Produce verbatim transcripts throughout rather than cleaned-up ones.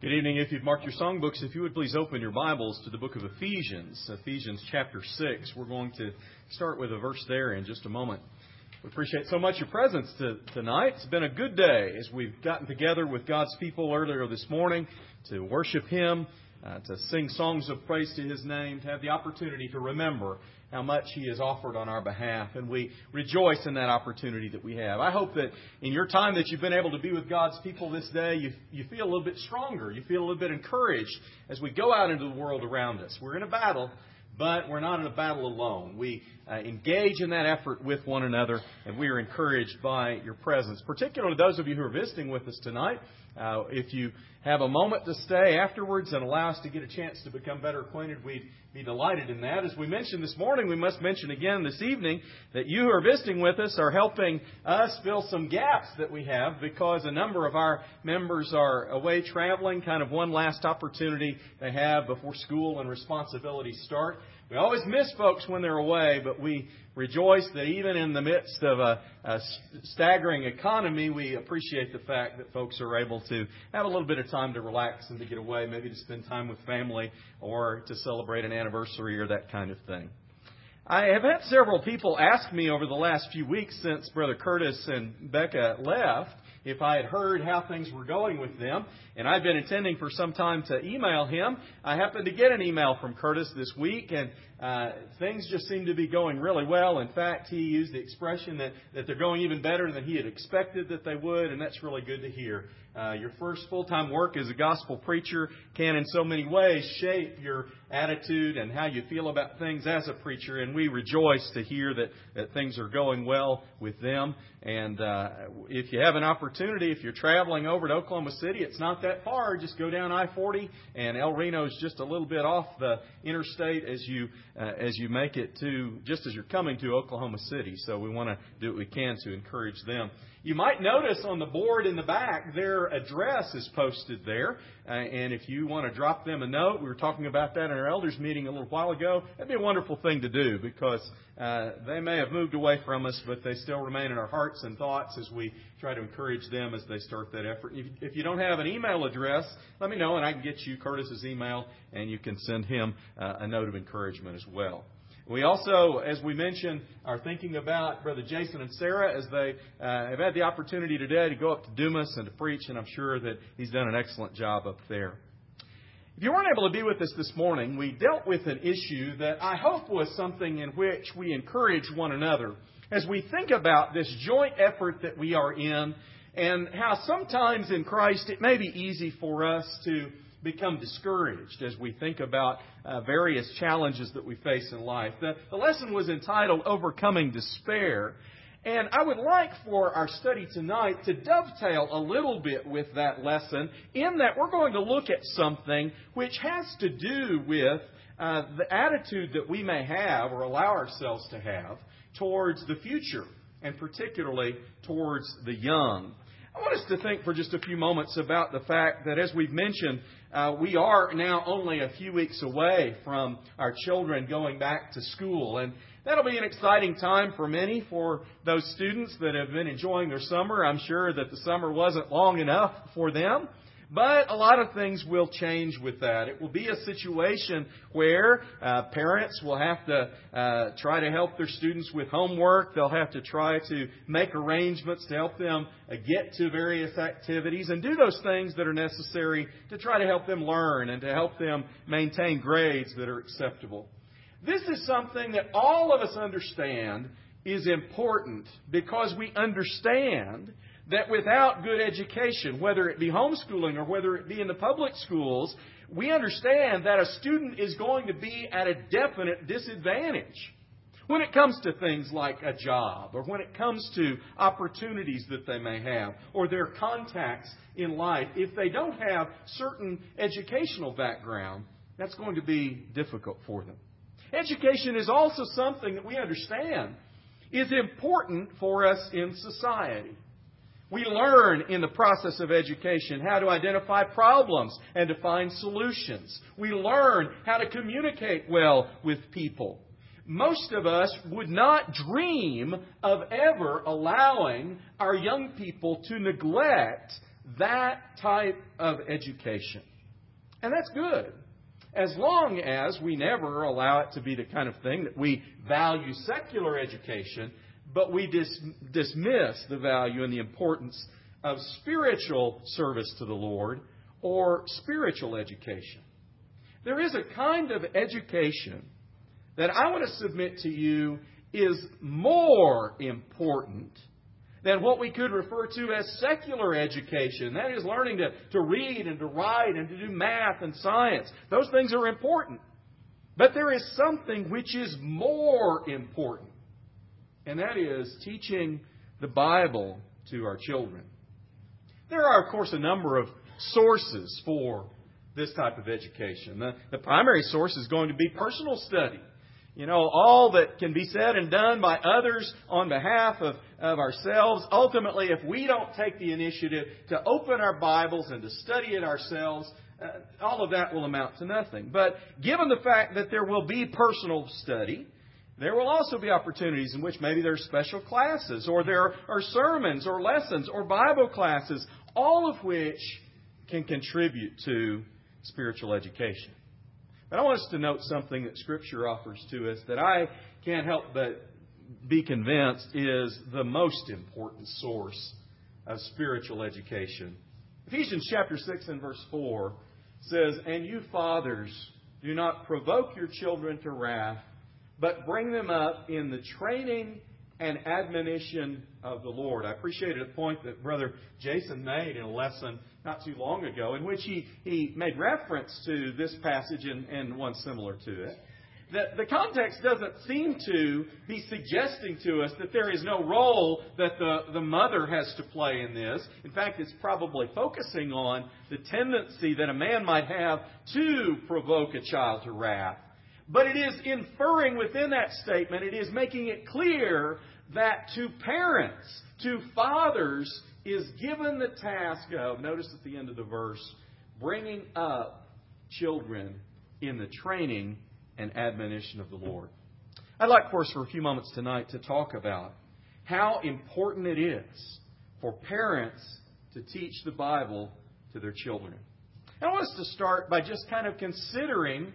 Good evening. If you've marked your songbooks, if you would please open your Bibles to the book of Ephesians, Ephesians chapter six. We're going to start with a verse there in just a moment. We appreciate so much your presence to, tonight. It's been a good day as we've gotten together with God's people earlier this morning to worship Him, uh, to sing songs of praise to His name, to have the opportunity to remember how much He has offered on our behalf. And we rejoice in that opportunity that we have. I hope that in your time that you've been able to be with God's people this day, you, you feel a little bit stronger. You feel a little bit encouraged as we go out into the world around us. We're in a battle, but we're not in a battle alone. We uh, engage in that effort with one another, and we are encouraged by your presence. Particularly those of you who are visiting with us tonight, uh, if you have a moment to stay afterwards and allow us to get a chance to become better acquainted, we'd be delighted in that. As we mentioned this morning, we must mention again this evening that you who are visiting with us are helping us fill some gaps that we have because a number of our members are away traveling, kind of one last opportunity they have before school and responsibilities start. We always miss folks when they're away, but we rejoice that even in the midst of a, a staggering economy, we appreciate the fact that folks are able to have a little bit of time to relax and to get away, maybe to spend time with family or to celebrate an anniversary or that kind of thing. I have had several people ask me over the last few weeks since Brother Curtis and Becca left if I had heard how things were going with them. And I've been intending for some time to email him. I happened to get an email from Curtis this week, and uh, things just seem to be going really well. In fact, he used the expression that, that they're going even better than he had expected that they would, and that's really good to hear. Uh, your first full-time work as a gospel preacher can in so many ways shape your attitude and how you feel about things as a preacher, and we rejoice to hear that, that things are going well with them. And uh, if you have an opportunity, if you're traveling over to Oklahoma City, it's not that far. Just go down I forty, and El Reno is just a little bit off the interstate as you uh, as you make it to, just as you're coming to Oklahoma City. So we want to do what we can to encourage them. You might notice on the board in the back, their address is posted there. Uh, and if you want to drop them a note, we were talking about that in our elders meeting a little while ago. That'd be a wonderful thing to do because uh, they may have moved away from us, but they still remain in our hearts and thoughts as we try to encourage them as they start that effort. If, if you don't have an email address, let me know and I can get you Curtis's email and you can send him uh, a note of encouragement as well. We also, as we mentioned, are thinking about Brother Jason and Sarah as they uh, have had the opportunity today to go up to Dumas and to preach, and I'm sure that he's done an excellent job up there. If you weren't able to be with us this morning, we dealt with an issue that I hope was something in which we encourage one another as we think about this joint effort that we are in and how sometimes in Christ it may be easy for us to become discouraged as we think about uh, various challenges that we face in life. The, the lesson was entitled Overcoming Despair. And I would like for our study tonight to dovetail a little bit with that lesson in that we're going to look at something which has to do with uh, the attitude that we may have or allow ourselves to have towards the future and particularly towards the young. I want us to think for just a few moments about the fact that, as we've mentioned, uh, we are now only a few weeks away from our children going back to school. And that'll be an exciting time for many, for those students that have been enjoying their summer. I'm sure that the summer wasn't long enough for them. But a lot of things will change with that. It will be a situation where uh, parents will have to uh, try to help their students with homework. They'll have to try to make arrangements to help them uh, get to various activities and do those things that are necessary to try to help them learn and to help them maintain grades that are acceptable. This is something that all of us understand is important because we understand that without good education, whether it be homeschooling or whether it be in the public schools, we understand that a student is going to be at a definite disadvantage when it comes to things like a job or when it comes to opportunities that they may have or their contacts in life. If they don't have certain educational background, that's going to be difficult for them. Education is also something that we understand is important for us in society. We learn in the process of education how to identify problems and to find solutions. We learn how to communicate well with people. Most of us would not dream of ever allowing our young people to neglect that type of education. And that's good, as long as we never allow it to be the kind of thing that we value secular education, but we dis- dismiss the value and the importance of spiritual service to the Lord or spiritual education. There is a kind of education that I want to submit to you is more important than what we could refer to as secular education. That is learning to, to read and to write and to do math and science. Those things are important. But there is something which is more important, and that is teaching the Bible to our children. There are, of course, a number of sources for this type of education. The, the primary source is going to be personal study. You know, all that can be said and done by others on behalf of, of ourselves. Ultimately, if we don't take the initiative to open our Bibles and to study it ourselves, uh, all of that will amount to nothing. But given the fact that there will be personal study, there will also be opportunities in which maybe there are special classes, or there are sermons or lessons or Bible classes, all of which can contribute to spiritual education. But I want us to note something that Scripture offers to us that I can't help but be convinced is the most important source of spiritual education. Ephesians chapter six and verse four says, "And you fathers, do not provoke your children to wrath, but bring them up in the training and admonition of the Lord." I appreciated a point that Brother Jason made in a lesson not too long ago, in which he, he made reference to this passage and, and one similar to it. The, the context doesn't seem to be suggesting to us that there is no role that the, the mother has to play in this. In fact, it's probably focusing on the tendency that a man might have to provoke a child to wrath. But it is inferring within that statement, it is making it clear that to parents, to fathers, is given the task of, notice at the end of the verse, bringing up children in the training and admonition of the Lord. I'd like for us for a few moments tonight to talk about how important it is for parents to teach the Bible to their children. And I want us to start by just kind of considering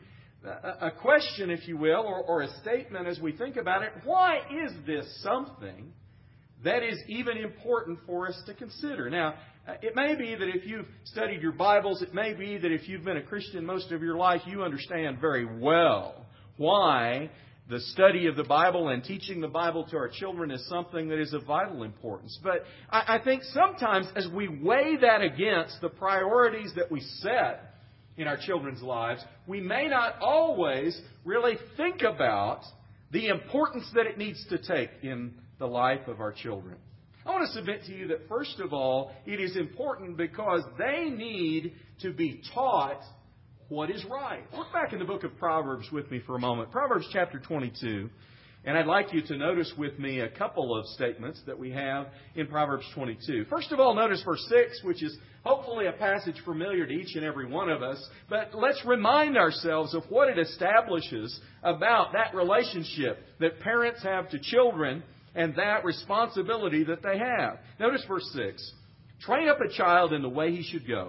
a question, if you will, or, or a statement as we think about it. Why is this something that is even important for us to consider? Now, it may be that if you've studied your Bibles, it may be that if you've been a Christian most of your life, you understand very well why the study of the Bible and teaching the Bible to our children is something that is of vital importance. But I, I think sometimes as we weigh that against the priorities that we set in our children's lives, we may not always really think about the importance that it needs to take in the life of our children. I want to submit to you that, first of all, it is important because they need to be taught what is right. Look back in the book of Proverbs with me for a moment. Proverbs chapter twenty-two. And I'd like you to notice with me a couple of statements that we have in Proverbs twenty-two. First of all, notice verse six, which is hopefully a passage familiar to each and every one of us. But let's remind ourselves of what it establishes about that relationship that parents have to children and that responsibility that they have. Notice verse six. "Train up a child in the way he should go,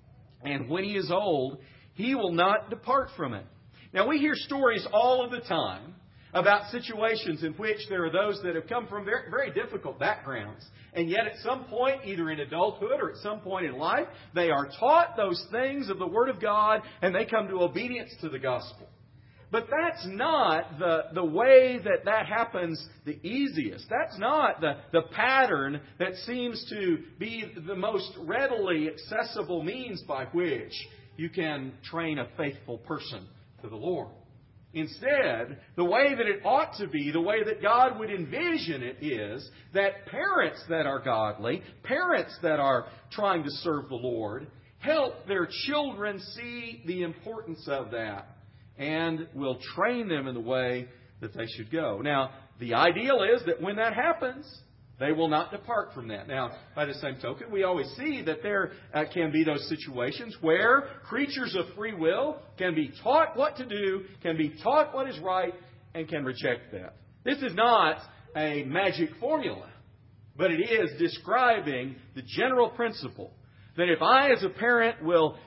and when he is old, he will not depart from it." Now, we hear stories all of the time about situations in which there are those that have come from very, very difficult backgrounds. And yet at some point, either in adulthood or at some point in life, they are taught those things of the Word of God and they come to obedience to the gospel. But that's not the, the way that that happens the easiest. That's not the, the pattern that seems to be the most readily accessible means by which you can train a faithful person to the Lord. Instead, the way that it ought to be, the way that God would envision it is that parents that are godly, parents that are trying to serve the Lord, help their children see the importance of that and will train them in the way that they should go. Now, the ideal is that when that happens, they will not depart from that. Now, by the same token, we always see that there uh, can be those situations where creatures of free will can be taught what to do, can be taught what is right, and can reject that. This is not a magic formula, but it is describing the general principle that if I as a parent will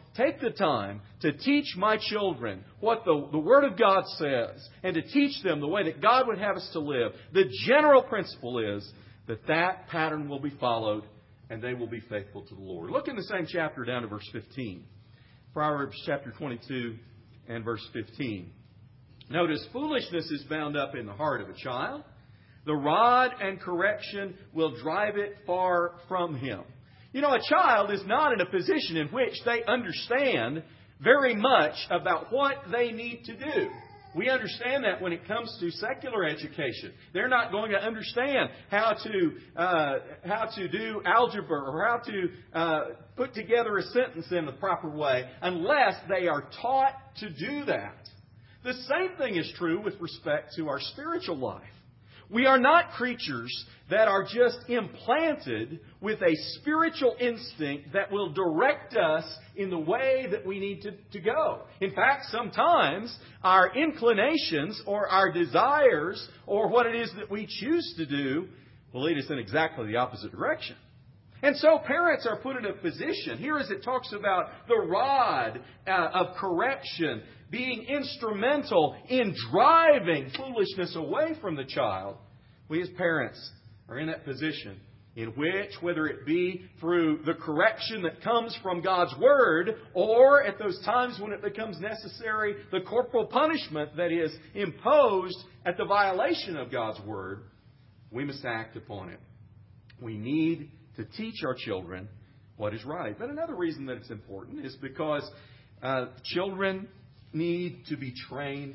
take the time to teach my children what the, the Word of God says and to teach them the way that God would have us to live, the general principle is that that pattern will be followed and they will be faithful to the Lord. Look in the same chapter down to verse fifteen. Proverbs chapter twenty-two and verse fifteen. Notice, foolishness is bound up in the heart of a child. The rod and correction will drive it far from him. You know, a child is not in a position in which they understand very much about what they need to do. We understand that when it comes to secular education. They're not going to understand how to uh, how to do algebra or how to uh, put together a sentence in the proper way unless they are taught to do that. The same thing is true with respect to our spiritual life. We are not creatures that are just implanted with a spiritual instinct that will direct us in the way that we need to, to go. In fact, sometimes our inclinations or our desires or what it is that we choose to do will lead us in exactly the opposite direction. And so parents are put in a position, here as it talks about the rod uh, of correction being instrumental in driving foolishness away from the child. We as parents are in that position in which, whether it be through the correction that comes from God's Word, or at those times when it becomes necessary, the corporal punishment that is imposed at the violation of God's Word, we must act upon it. We need to teach our children what is right. But another reason that it's important is because uh, children need to be trained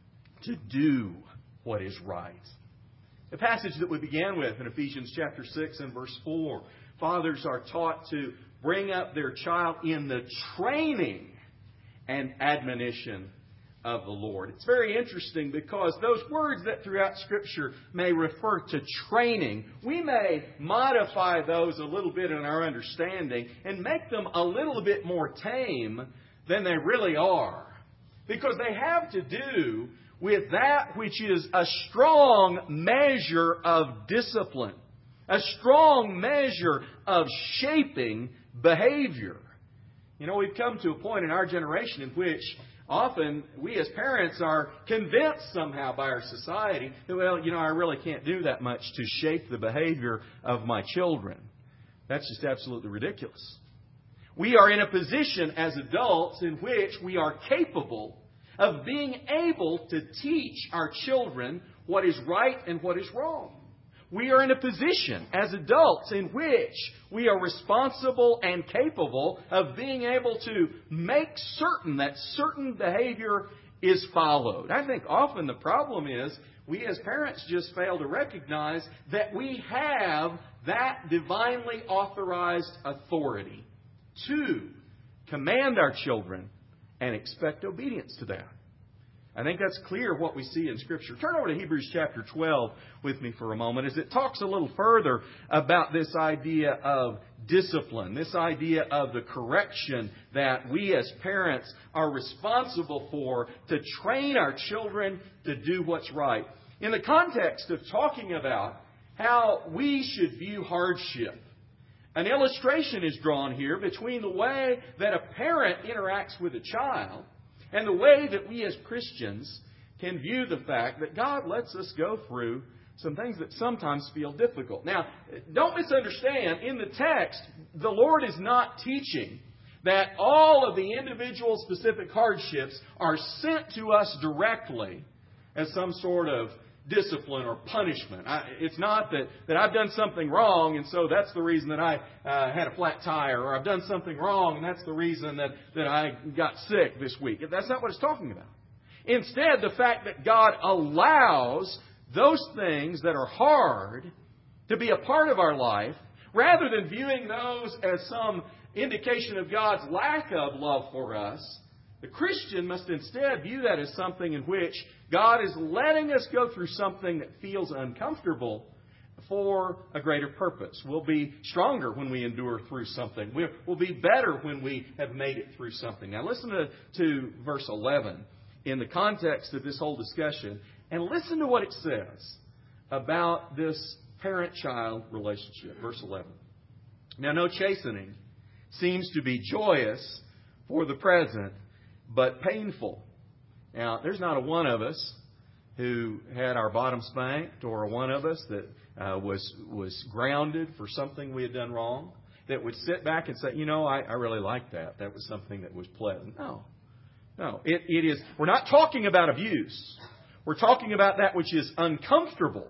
to do what is right. The passage that we began with in Ephesians chapter six and verse four, fathers are taught to bring up their child in the training and admonition of the Lord. It's very interesting because those words that throughout Scripture may refer to training, we may modify those a little bit in our understanding and make them a little bit more tame than they really are. Because they have to do with that which is a strong measure of discipline, a strong measure of shaping behavior. You know, we've come to a point in our generation in which often we as parents are convinced somehow by our society that, well, you know, I really can't do that much to shape the behavior of my children. That's just absolutely ridiculous. We are in a position as adults in which we are capable of being able to teach our children what is right and what is wrong. We are in a position as adults in which we are responsible and capable of being able to make certain that certain behavior is followed. I think often the problem is we as parents just fail to recognize that we have that divinely authorized authority to command our children and expect obedience to that. I think that's clear what we see in Scripture. Turn over to Hebrews chapter twelve with me for a moment as it talks a little further about this idea of discipline, this idea of the correction that we as parents are responsible for to train our children to do what's right. In the context of talking about how we should view hardship, an illustration is drawn here between the way that a parent interacts with a child and the way that we as Christians can view the fact that God lets us go through some things that sometimes feel difficult. Now, don't misunderstand. In the text, the Lord is not teaching that all of the individual specific hardships are sent to us directly as some sort of discipline or punishment. I, it's not that, that I've done something wrong and so that's the reason that I uh, had a flat tire, or I've done something wrong and that's the reason that, that I got sick this week. That's not what it's talking about. Instead, the fact that God allows those things that are hard to be a part of our life, rather than viewing those as some indication of God's lack of love for us, the Christian must instead view that as something in which God is letting us go through something that feels uncomfortable for a greater purpose. We'll be stronger when we endure through something. We'll be better when we have made it through something. Now listen to, to verse eleven in the context of this whole discussion, and listen to what it says about this parent-child relationship. Verse eleven. Now no chastening seems to be joyous for the present, but painful. Now, there's not a one of us who had our bottom spanked, or a one of us that uh, was was grounded for something we had done wrong, that would sit back and say, you know, I, I really like that. That was something that was pleasant. No. No. It, it is. We're not talking about abuse. We're talking about that which is uncomfortable.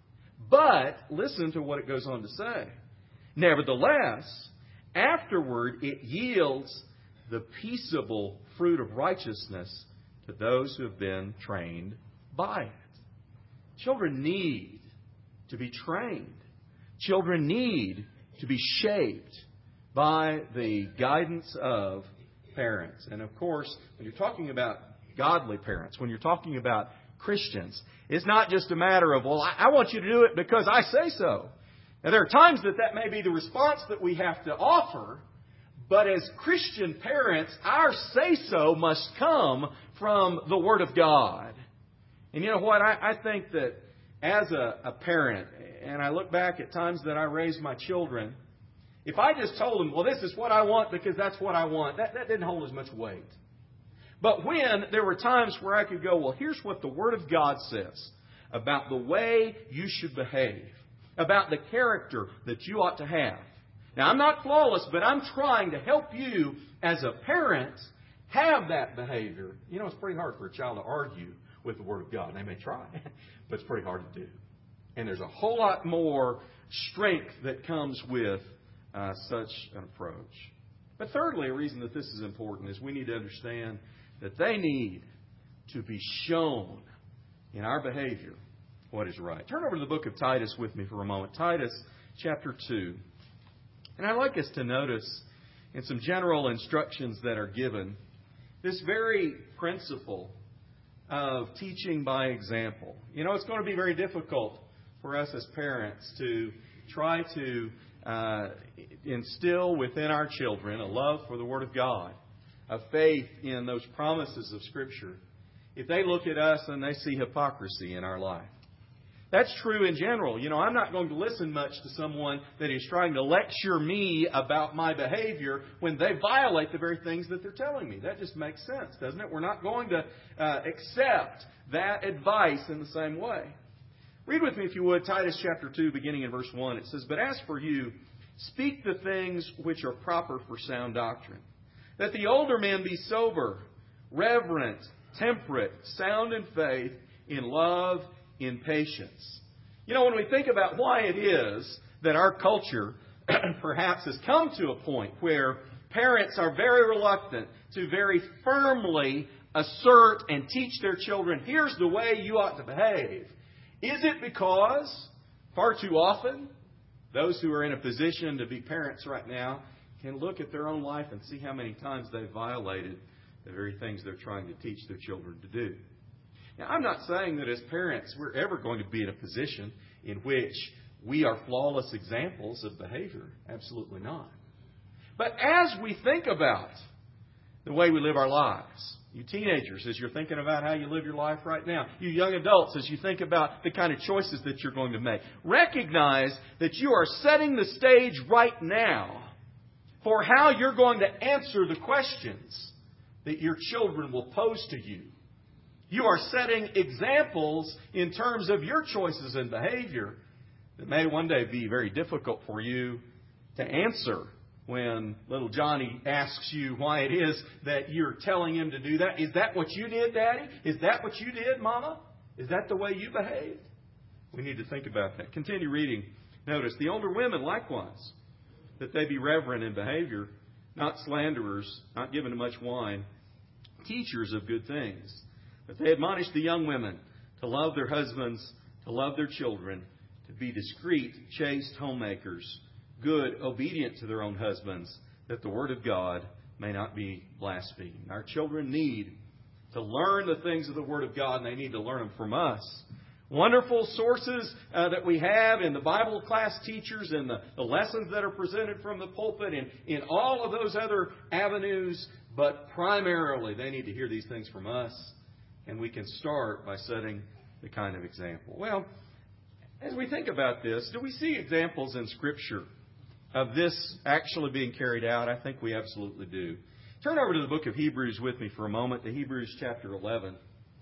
But listen to what it goes on to say. Nevertheless, afterward it yields the peaceable fruit of righteousness to those who have been trained by it. Children need to be trained. Children need to be shaped by the guidance of parents. And of course, when you're talking about godly parents, when you're talking about Christians, it's not just a matter of, well, I, I want you to do it because I say so. Now, there are times that that may be the response that we have to offer, but as Christian parents, our say-so must come from the Word of God. And you know what? I, I think that as a, a parent, and I look back at times that I raised my children, if I just told them, well, this is what I want because that's what I want, that, that didn't hold as much weight. But when there were times where I could go, well, here's what the Word of God says about the way you should behave, about the character that you ought to have. Now, I'm not flawless, but I'm trying to help you as a parent have that behavior. You know, it's pretty hard for a child to argue with the Word of God. They may try, but it's pretty hard to do. And there's a whole lot more strength that comes with uh, such an approach. But thirdly, a reason that this is important is we need to understand that they need to be shown in our behavior what is right. Turn over to the book of Titus with me for a moment. Titus chapter two. And I'd like us to notice in some general instructions that are given this very principle of teaching by example. You know, it's going to be very difficult for us as parents to try to uh, instill within our children a love for the Word of God, a faith in those promises of Scripture, if they look at us and they see hypocrisy in our life. That's true in general. You know, I'm not going to listen much to someone that is trying to lecture me about my behavior when they violate the very things that they're telling me. That just makes sense, doesn't it? We're not going to uh, accept that advice in the same way. Read with me, if you would, Titus chapter two, beginning in verse one. It says, "But as for you, speak the things which are proper for sound doctrine, that the older men be sober, reverent, temperate, sound in faith, in love, in patience." You know, when we think about why it is that our culture perhaps has come to a point where parents are very reluctant to very firmly assert and teach their children, here's the way you ought to behave. Is it because far too often those who are in a position to be parents right now can look at their own life and see how many times they've violated the very things they're trying to teach their children to do? Now, I'm not saying that as parents we're ever going to be in a position in which we are flawless examples of behavior. Absolutely not. But as we think about the way we live our lives, you teenagers, as you're thinking about how you live your life right now, you young adults, as you think about the kind of choices that you're going to make, recognize that you are setting the stage right now for how you're going to answer the questions that your children will pose to you. You are setting examples in terms of your choices and behavior that may one day be very difficult for you to answer when little Johnny asks you why it is that you're telling him to do that. Is that what you did, Daddy? Is that what you did, Mama? Is that the way you behaved? We need to think about that. Continue reading. Notice, the older women likewise, that they be reverent in behavior, not slanderers, not given to much wine, teachers of good things. But they admonish the young women to love their husbands, to love their children, to be discreet, chaste homemakers, good, obedient to their own husbands, that the Word of God may not be blasphemed. Our children need to learn the things of the Word of God, and they need to learn them from us. Wonderful sources uh, that we have in the Bible class teachers and the, the lessons that are presented from the pulpit and in all of those other avenues, but primarily they need to hear these things from us. And we can start by setting the kind of example. Well, as we think about this, do we see examples in Scripture of this actually being carried out? I think we absolutely do. Turn over to the book of Hebrews with me for a moment, to Hebrews chapter eleven.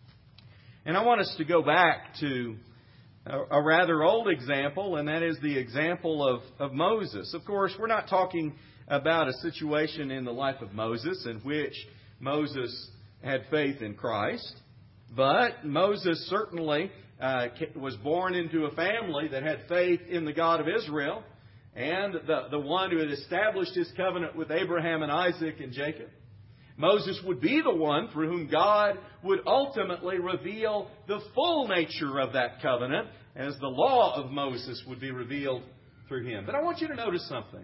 And I want us to go back to a, a rather old example, and that is the example of, of Moses. Of course, we're not talking about a situation in the life of Moses in which Moses had faith in Christ, but Moses certainly uh, was born into a family that had faith in the God of Israel, and the, the one who had established His covenant with Abraham and Isaac and Jacob. Moses would be the one through whom God would ultimately reveal the full nature of that covenant, as the law of Moses would be revealed through him. But I want you to notice something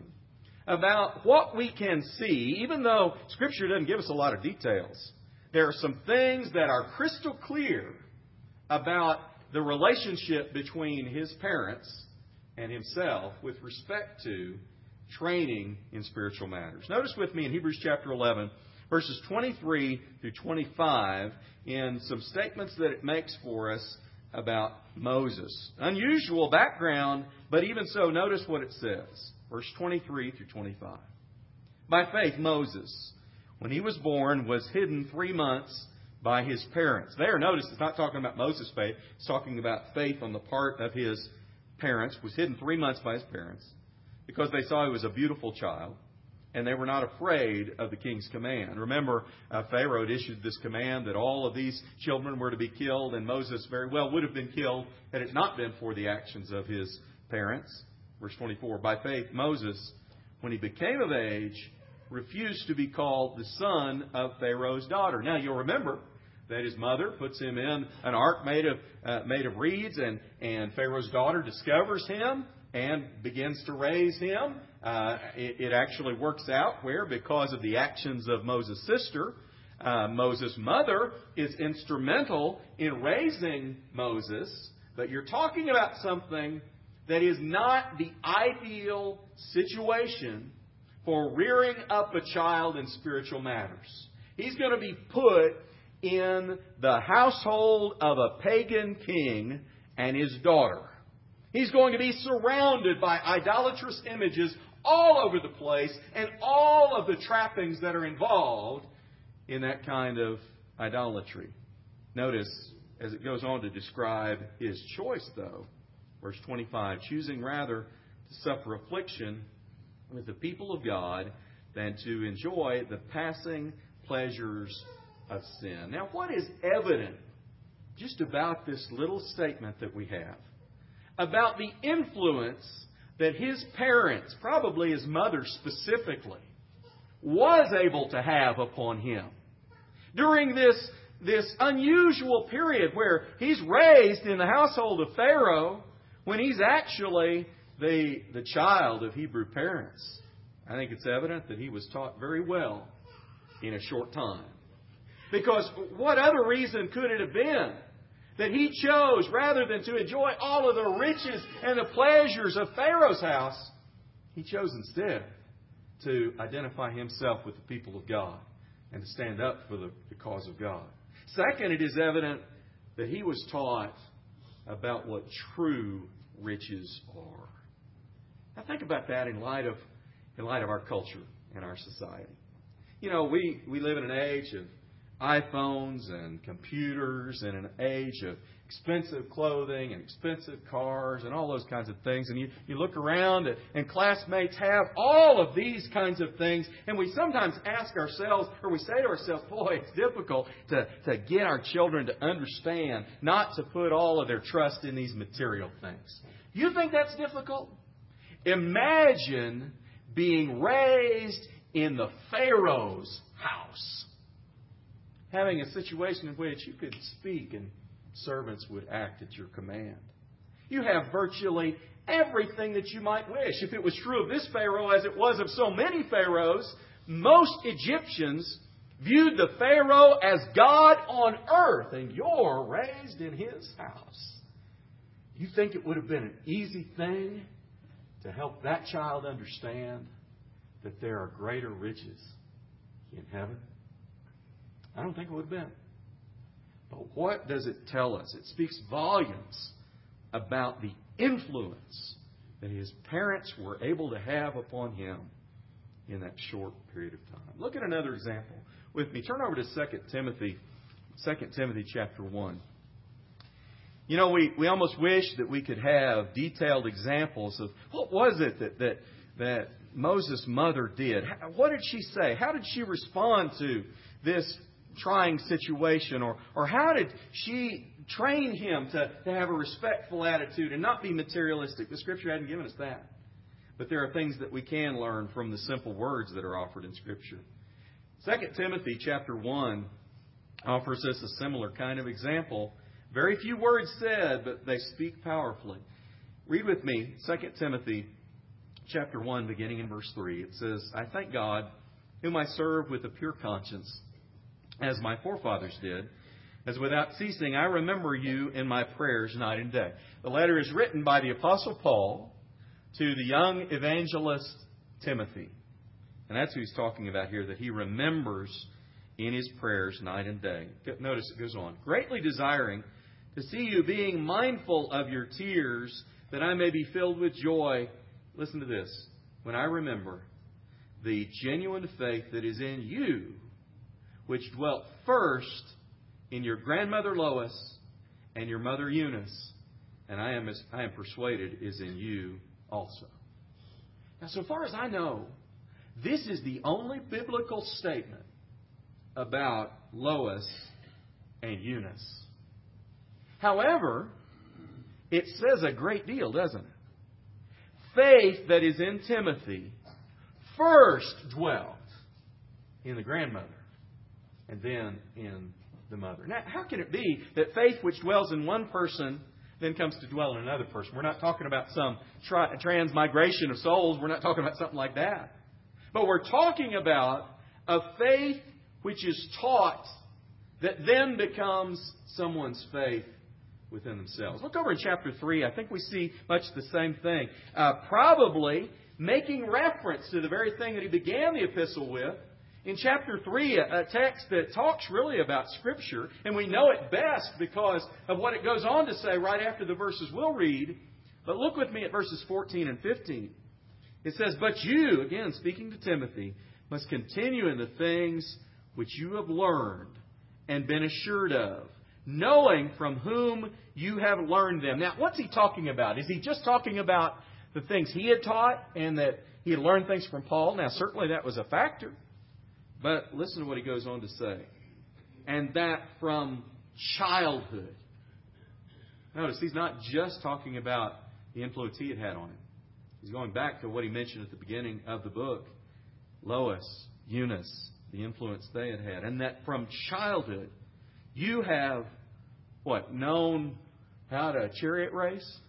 about what we can see, even though Scripture doesn't give us a lot of details. There are some things that are crystal clear about the relationship between his parents and himself with respect to training in spiritual matters. Notice with me in Hebrews chapter eleven, verses twenty-three through twenty-five, in some statements that it makes for us about Moses. Unusual background, but even so, notice what it says. Verse twenty-three through twenty-five. By faith, Moses, when he was born, was hidden three months by his parents. There, notice it's not talking about Moses' faith. It's talking about faith on the part of his parents. Was hidden three months by his parents because they saw he was a beautiful child, and they were not afraid of the king's command. Remember, uh, Pharaoh had issued this command that all of these children were to be killed, and Moses very well would have been killed had it not been for the actions of his parents. Verse twenty-four, by faith, Moses, when he became of age, refused to be called the son of Pharaoh's daughter. Now, you'll remember that his mother puts him in an ark made of uh, made of reeds, and, and Pharaoh's daughter discovers him and begins to raise him. Uh, it, it actually works out where, because of the actions of Moses' sister, uh, Moses' mother is instrumental in raising Moses. But you're talking about something that is not the ideal situation for rearing up a child in spiritual matters. He's going to be put in the household of a pagan king and his daughter. He's going to be surrounded by idolatrous images all over the place and all of the trappings that are involved in that kind of idolatry. Notice, as it goes on to describe his choice, though, verse twenty-five, choosing rather to suffer affliction with the people of God than to enjoy the passing pleasures of sin. Now, what is evident just about this little statement that we have about the influence that his parents, probably his mother specifically, was able to have upon him during this, this unusual period where he's raised in the household of Pharaoh when he's actually the, the child of Hebrew parents? I think it's evident that he was taught very well in a short time. Because what other reason could it have been that he chose, rather than to enjoy all of the riches and the pleasures of Pharaoh's house, he chose instead to identify himself with the people of God and to stand up for the, the cause of God. Second, it is evident that he was taught about what true riches are. Now think about that in light of in light of our culture and our society. You know, we, we live in an age of iPhones and computers and an age of expensive clothing and expensive cars and all those kinds of things. And you, you look around and, and classmates have all of these kinds of things. And we sometimes ask ourselves, or we say to ourselves, boy, it's difficult to, to get our children to understand not to put all of their trust in these material things. You think that's difficult? Imagine being raised in the Pharaoh's house, having a situation in which you could speak and servants would act at your command. You have virtually everything that you might wish. If it was true of this Pharaoh as it was of so many Pharaohs, most Egyptians viewed the Pharaoh as God on earth, and you're raised in his house. You think it would have been an easy thing to help that child understand that there are greater riches in heaven? I don't think it would have been. But what does it tell us? It speaks volumes about the influence that his parents were able to have upon him in that short period of time. Look at another example with me. Turn over to Second Timothy, Second Timothy chapter one. You know, we, we almost wish that we could have detailed examples of what was it that, that, that Moses' mother did. How, what did she say? How did she respond to this trying situation? Or, or how did she train him to, to have a respectful attitude and not be materialistic? The Scripture hadn't given us that. But there are things that we can learn from the simple words that are offered in Scripture. Second Timothy chapter one offers us a similar kind of example. Very few words said, but they speak powerfully. Read with me Second Timothy chapter one, beginning in verse three. It says, I thank God, whom I serve with a pure conscience, as my forefathers did, as without ceasing I remember you in my prayers night and day. The letter is written by the Apostle Paul to the young evangelist Timothy. And that's who he's talking about here, that he remembers in his prayers night and day. Notice it goes on. Greatly desiring to see you being mindful of your tears, that I may be filled with joy. Listen to this. When I remember the genuine faith that is in you, which dwelt first in your grandmother Lois and your mother Eunice, and I am, I am persuaded is in you also. Now, so far as I know, this is the only biblical statement about Lois and Eunice. However, it says a great deal, doesn't it? Faith that is in Timothy first dwelt in the grandmother and then in the mother. Now, how can it be that faith which dwells in one person then comes to dwell in another person? We're not talking about some tri- transmigration of souls. We're not talking about something like that. But we're talking about a faith which is taught that then becomes someone's faith within themselves. Look over in chapter three. I think we see much the same thing. Uh, probably making reference to the very thing that he began the epistle with. In chapter three, a, a text that talks really about Scripture, and we know it best because of what it goes on to say right after the verses we'll read. But look with me at verses fourteen and fifteen. It says, But you, again speaking to Timothy, must continue in the things which you have learned and been assured of, knowing from whom you have learned them. Now, what's he talking about? Is he just talking about the things he had taught and that he had learned things from Paul? Now, certainly that was a factor. But listen to what he goes on to say. And that from childhood. Notice, he's not just talking about the influence he had had on him. He's going back to what he mentioned at the beginning of the book. Lois, Eunice, the influence they had had. And that from childhood, you have, what, known how to chariot race?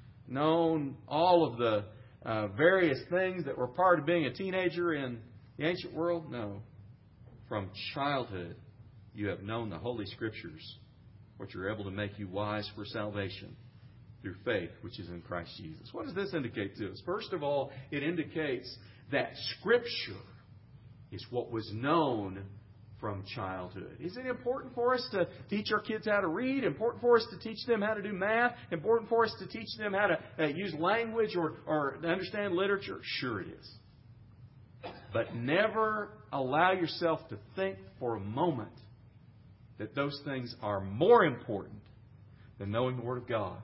Known all of the uh, various things that were part of being a teenager in the ancient world? No. From childhood, you have known the Holy Scriptures, which are able to make you wise for salvation through faith, which is in Christ Jesus. What does this indicate to us? First of all, it indicates that Scripture is what was known from childhood. Is it important for us to teach our kids how to read? Important for us to teach them how to do math? Important for us to teach them how to uh, use language or, or understand literature? Sure it is. But never allow yourself to think for a moment that those things are more important than knowing the Word of God.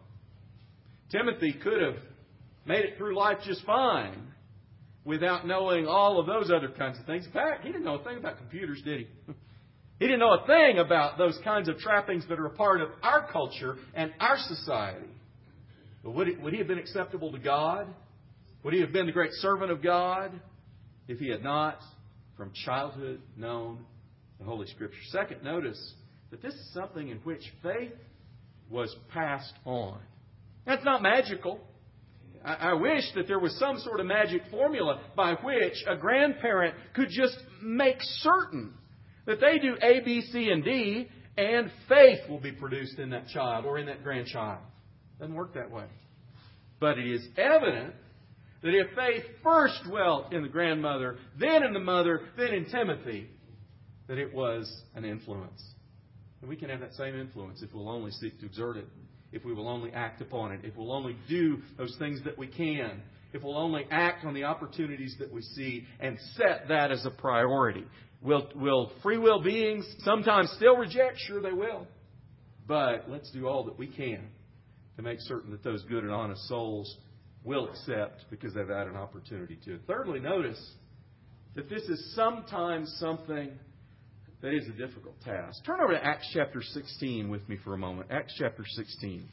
Timothy could have made it through life just fine without knowing all of those other kinds of things. In fact, he didn't know a thing about computers, did he? He didn't know a thing about those kinds of trappings that are a part of our culture and our society. But would, it, would he have been acceptable to God? Would he have been the great servant of God if he had not, from childhood, known the Holy Scripture? Second, notice that this is something in which faith was passed on. That's not magical. I, I wish that there was some sort of magic formula by which a grandparent could just make certain that they do A, B, C, and D, and faith will be produced in that child or in that grandchild. It doesn't work that way. But it is evident that if faith first dwelt in the grandmother, then in the mother, then in Timothy, that it was an influence. And we can have that same influence if we'll only seek to exert it, if we will only act upon it, if we'll only do those things that we can if we'll only act on the opportunities that we see and set that as a priority. Will, will free will beings sometimes still reject? Sure they will. But let's do all that we can to make certain that those good and honest souls will accept because they've had an opportunity to. Thirdly, notice that this is sometimes something that is a difficult task. Turn over to Acts chapter sixteen with me for a moment. Acts chapter sixteen.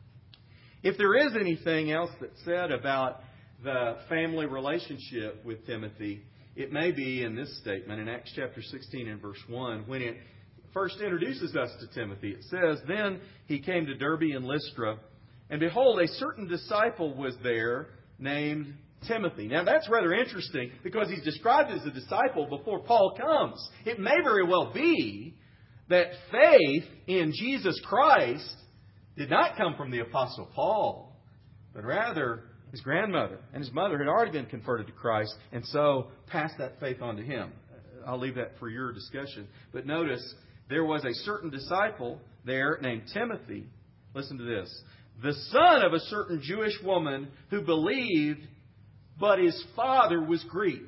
If there is anything else that's said about the family relationship with Timothy, it may be in this statement in Acts chapter sixteen and verse one when it first introduces us to Timothy. It says, "Then he came to Derbe and Lystra, and behold, a certain disciple was there named Timothy." Now that's rather interesting because he's described as a disciple before Paul comes. It may very well be that faith in Jesus Christ did not come from the Apostle Paul, but rather his grandmother and his mother had already been converted to Christ and so passed that faith on to him. I'll leave that for your discussion. But notice, there was a certain disciple there named Timothy. Listen to this. The son of a certain Jewish woman who believed, but his father was Greek.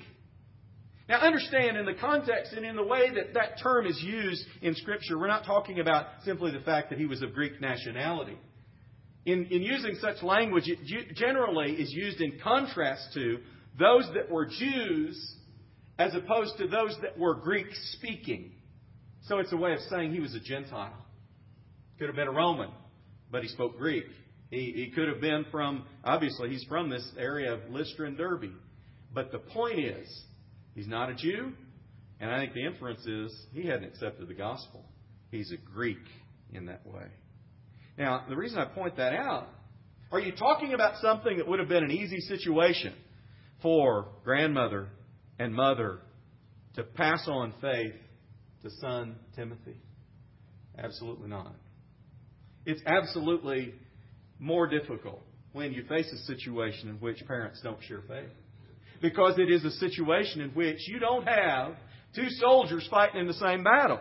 Now understand, in the context and in the way that that term is used in Scripture, we're not talking about simply the fact that he was of Greek nationality. In, in using such language, it generally is used in contrast to those that were Jews as opposed to those that were Greek-speaking. So it's a way of saying he was a Gentile. Could have been a Roman, but he spoke Greek. He, he could have been from, obviously he's from this area of Lystra and Derbe. But the point is, he's not a Jew, and I think the inference is he hadn't accepted the gospel. He's a Greek in that way. Now, the reason I point that out, are you talking about something that would have been an easy situation for grandmother and mother to pass on faith to son Timothy? Absolutely not. It's absolutely more difficult when you face a situation in which parents don't share faith. Because it is a situation in which you don't have two soldiers fighting in the same battle.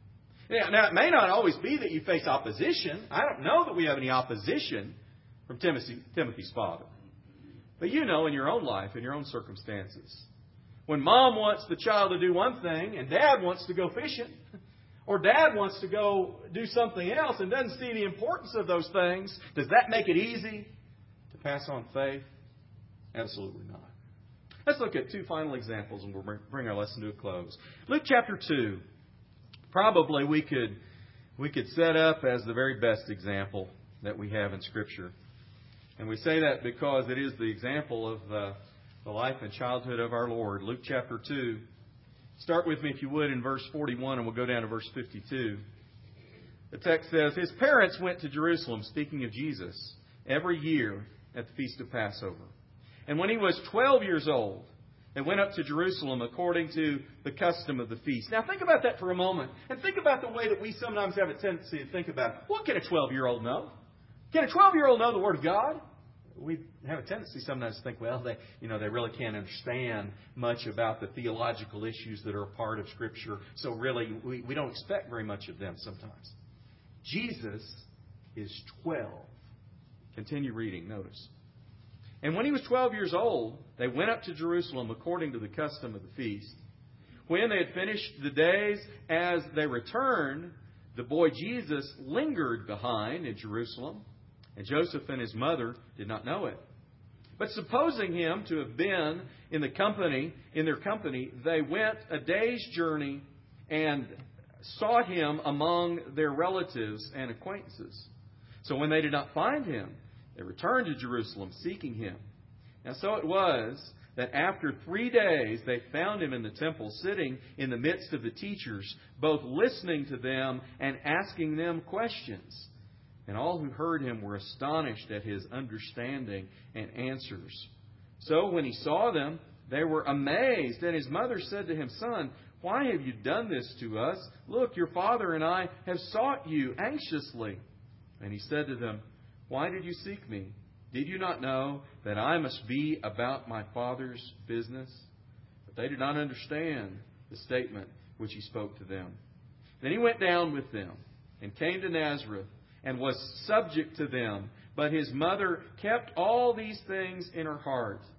Now, it may not always be that you face opposition. I don't know that we have any opposition from Timothy, Timothy's father. But you know in your own life, in your own circumstances, when mom wants the child to do one thing and dad wants to go fishing, or dad wants to go do something else and doesn't see the importance of those things, does that make it easy to pass on faith? Absolutely not. Let's look at two final examples and we'll bring our lesson to a close. Luke chapter two. Probably we could we could set up as the very best example that we have in Scripture. And we say that because it is the example of uh, the life and childhood of our Lord. Luke chapter two. Start with me, if you would, in verse forty-one, and we'll go down to verse fifty-two. The text says, "His parents went to Jerusalem," speaking of Jesus, "every year at the feast of Passover. And when he was twelve years old, they went up to Jerusalem according to the custom of the feast." Now think about that for a moment. And think about the way that we sometimes have a tendency to think about it. What can a twelve-year-old know? Can a twelve-year-old know the Word of God? We have a tendency sometimes to think, well, they, you know, they really can't understand much about the theological issues that are a part of Scripture. So really, we, we don't expect very much of them sometimes. Jesus is twelve. Continue reading, notice. "And when he was twelve years old, they went up to Jerusalem according to the custom of the feast. When they had finished the days, as they returned, the boy Jesus lingered behind in Jerusalem, and Joseph and his mother did not know it. But supposing him to have been in the company, in their company, they went a day's journey and sought him among their relatives and acquaintances. So when they did not find him, they returned to Jerusalem, seeking him. And so it was that after three days they found him in the temple, sitting in the midst of the teachers, both listening to them and asking them questions. And all who heard him were astonished at his understanding and answers. So when he saw them, they were amazed. And his mother said to him, 'Son, why have you done this to us? Look, your father and I have sought you anxiously.' And he said to them, 'Why did you seek me? Did you not know that I must be about my Father's business?' But they did not understand the statement which he spoke to them. Then he went down with them and came to Nazareth and was subject to them. But his mother kept all these things in her heart.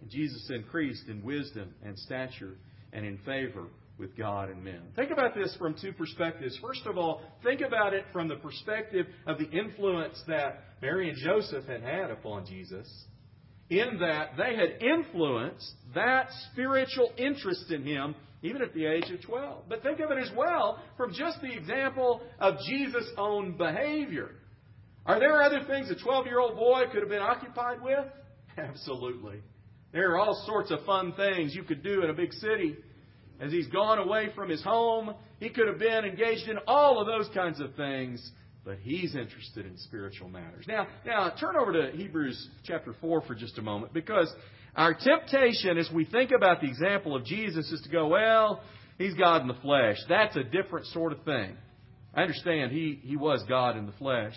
And Jesus increased in wisdom and stature and in favor with God and men. Think about this from two perspectives. First of all, think about it from the perspective of the influence that Mary and Joseph had had upon Jesus, in that they had influenced that spiritual interest in Him even at the age of twelve. But think of it as well from just the example of Jesus' own behavior. Are there other things a twelve-year-old boy could have been occupied with? Absolutely. There are all sorts of fun things you could do in a big city. As he's gone away from his home, he could have been engaged in all of those kinds of things, but he's interested in spiritual matters. Now, now turn over to Hebrews chapter four for just a moment, because our temptation as we think about the example of Jesus is to go, well, He's God in the flesh. That's a different sort of thing. I understand He, he was God in the flesh,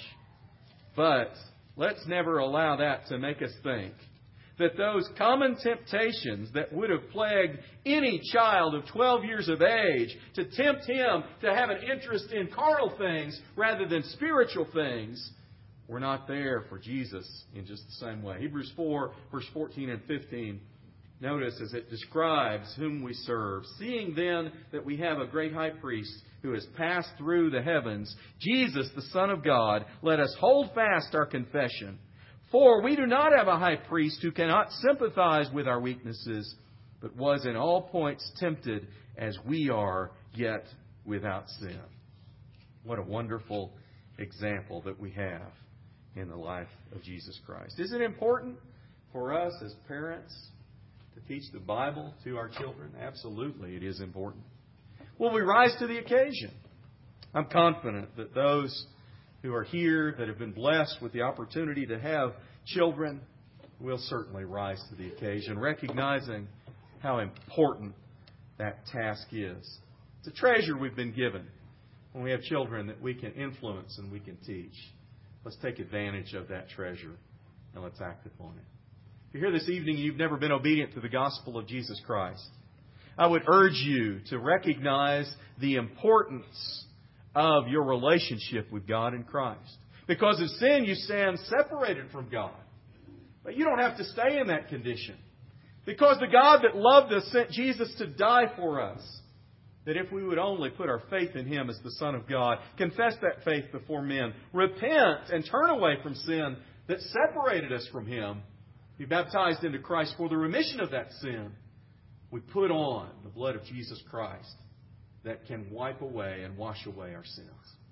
but let's never allow that to make us think that those common temptations that would have plagued any child of twelve years of age to tempt him to have an interest in carnal things rather than spiritual things were not there for Jesus in just the same way. Hebrews four, verse fourteen and fifteen, notice as it describes whom we serve. Seeing then that we have a great high priest who has passed through the heavens, Jesus, the Son of God, let us hold fast our confession. For we do not have a high priest who cannot sympathize with our weaknesses, but was in all points tempted as we are, yet without sin. What a wonderful example that we have in the life of Jesus Christ. Is it important for us as parents to teach the Bible to our children? Absolutely, it is important. Will we rise to the occasion? I'm confident that those who are here that have been blessed with the opportunity to have children will certainly rise to the occasion, recognizing how important that task is. It's a treasure we've been given when we have children that we can influence and we can teach. Let's take advantage of that treasure and let's act upon it. If you're here this evening and you've never been obedient to the gospel of Jesus Christ, I would urge you to recognize the importance of your relationship with God in Christ. Because of sin, you stand separated from God. But you don't have to stay in that condition. Because the God that loved us sent Jesus to die for us. That if we would only put our faith in Him as the Son of God, confess that faith before men, repent and turn away from sin that separated us from Him, be baptized into Christ for the remission of that sin, we put on the blood of Jesus Christ that can wipe away and wash away our sins.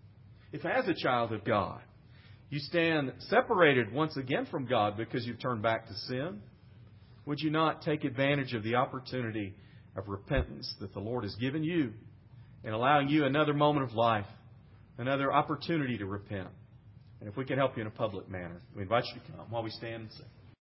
If as a child of God, you stand separated once again from God because you've turned back to sin, would you not take advantage of the opportunity of repentance that the Lord has given you in allowing you another moment of life, another opportunity to repent? And if we can help you in a public manner, we invite you to come while we stand and sing.